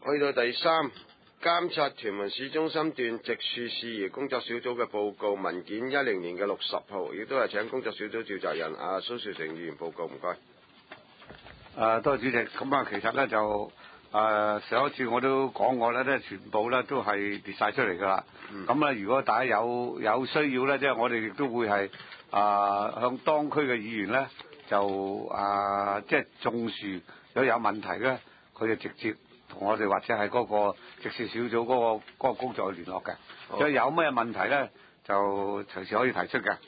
去到第3，監察屯門市中心段植樹事宜工作小組嘅報告文件10年嘅60號，亦都係請工作小組召集人蘇兆成議員報告，唔該。 多謝主席。咁啊，其實咧就上一次我都講過咧，全部咧都係列晒出嚟噶啦。咁如果大家有需要咧，即係我哋亦都會係向當區嘅議員咧，就即係種樹如果有問題咧，佢就直接同我哋或者係嗰個植樹小組嗰個工作去聯絡嘅。如果有咩問題咧，就隨時可以提出嘅。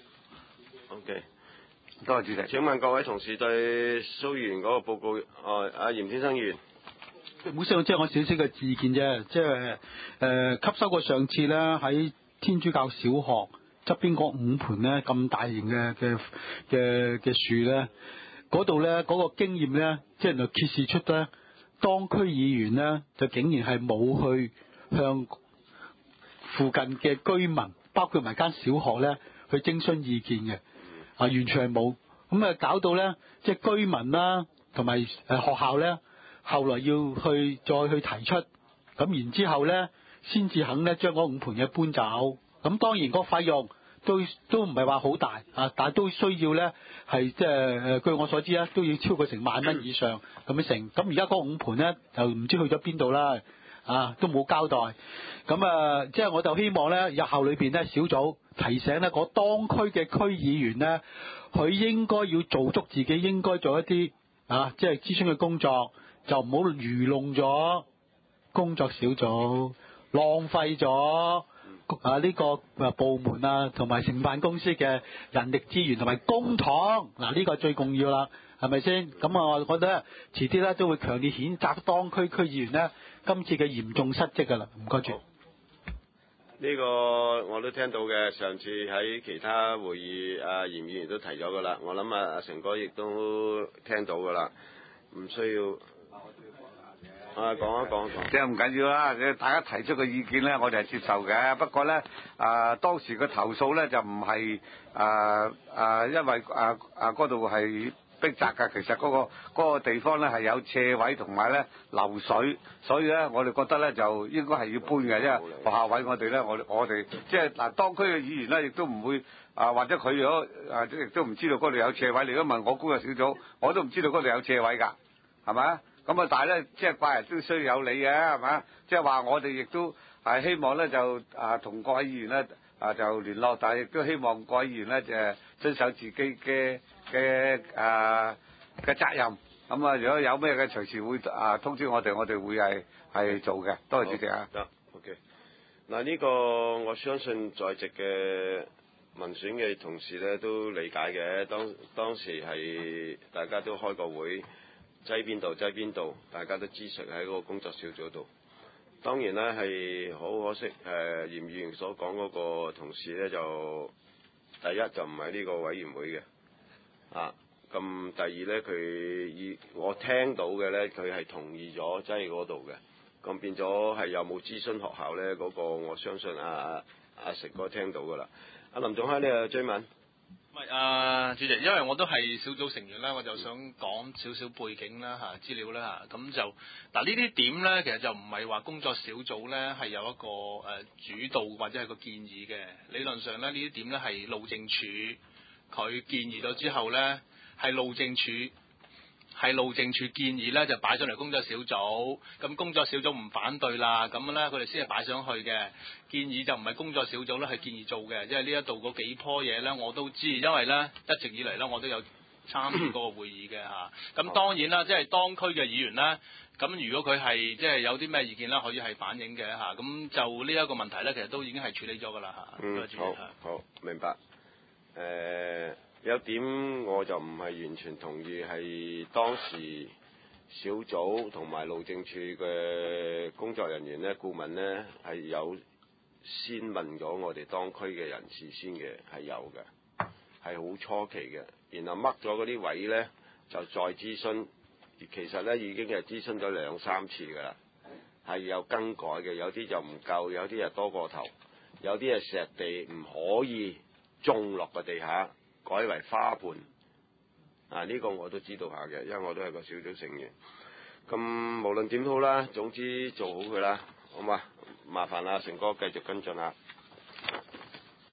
OK， 多謝主席。 請問各位同事對蘇議員嗰個報告，阿嚴先生議員。 唔好意思，即係我少少嘅意見啫，即係吸收過上次咧喺天主教小學側邊嗰5盆咧咁大型嘅樹咧，嗰度咧嗰個經驗咧，即係原來揭示出咧，當區議員咧就竟然係冇去向附近嘅居民，包括埋間小學咧去徵詢意見嘅，完全係冇，咁搞到咧即係居民啦同埋學校咧。後來要再去提出，咁然之後咧，先至肯咧將嗰5盆嘢搬走。咁當然個費用都唔係話好大但係都需要咧係即係據我所知咧，都要超過成萬蚊以上咁樣成。咁而家嗰5盆咧就唔知去咗邊度啦，都冇交代。咁即係我就希望咧日後裏邊咧小組提醒咧嗰當區嘅區議員咧，佢應該要做足自己應該做一啲即係諮詢嘅工作。就唔好愚弄咗工作小組，浪費咗呢個部門同埋承辦公司嘅人力資源同埋公帑，呢個最重要啦，係咪先？咁我覺得遲啲咧都會強烈譴責當區區議員咧今次嘅嚴重失職㗎啦，唔該住。 呢個我都聽到嘅，上次喺其他會議嚴議員都提咗㗎啦，我諗阿成哥亦都聽到㗎啦，唔需要。講一講， 即係唔緊要啦，大家提出嘅意見咧，我哋係接受嘅。不過咧，當時嘅投訴咧就唔係因為嗰度係逼窄㗎，其實嗰個地方咧係有斜位同埋咧流水，所以咧我哋覺得咧就應該係要搬嘅，因為學校位我哋咧我哋即係當區嘅議員咧亦都唔會或者佢如果亦都唔知道嗰度有斜位，你如果問我工作小組，我都唔知道嗰度有斜位㗎，係咪？咁但係咧，即係怪人都需要有理嘅，係嘛？即係話我哋亦都係希望咧，就同各位議員咧就聯絡，但係亦都希望各位議員咧就遵守自己嘅責任。咁如果有咩嘅，隨時會通知我哋，我哋會係做嘅。多謝主席啊。 OK。嗱，呢個我相信在席嘅民選嘅同事咧都理解嘅。當時係大家都開個會。擠邊度，大家都支持喺嗰個工作小組度。當然咧係好可惜，嚴議員所講嗰個同事咧就第一就唔係呢個委員會嘅，咁第二咧我聽到嘅咧佢係同意咗擠嗰度嘅，咁變咗係有冇諮詢學校咧嗰個我相信阿成哥聽到㗎啦。阿林總開你又追問。 主席，因為我都係小組成員啦，我就想講少少背景啦資料啦咁就呢啲點咧，其實就唔係話工作小組咧係有一個主導或者係個建議嘅。理論上咧呢啲點咧係路政署佢建議咗之後咧係路政署建議咧就擺上嚟工作小組，咁工作小組唔反對啦，咁咧佢哋先係擺上去嘅。建議就唔係工作小組咧係建議做嘅，因為呢一度嗰幾棵嘢咧我都知，因為咧一直以嚟咧我都有參與嗰個會議嘅咁當然啦，即係當區嘅議員咧，咁如果佢係即係有啲咩意見咧，可以係反映嘅咁就呢一個問題咧，其實都已經係處理咗㗎啦好，明白。有點我就唔係完全同意，係當時小組同埋路政署嘅工作人員咧、顧問咧係有先問咗我哋當區嘅人士先嘅，係有嘅，係好初期嘅，然後掹咗嗰啲位咧就再諮詢，其實咧已經係諮詢咗2-3次㗎啦，係有更改嘅，有啲就唔夠，有啲係多過頭，有啲係石地唔可以種落個地下。改為花盆，呢個我都知道下嘅，因為我都係個小組成員。 咁無論點好啦，總之做好佢啦，好嘛？麻煩阿成哥繼續跟進啦。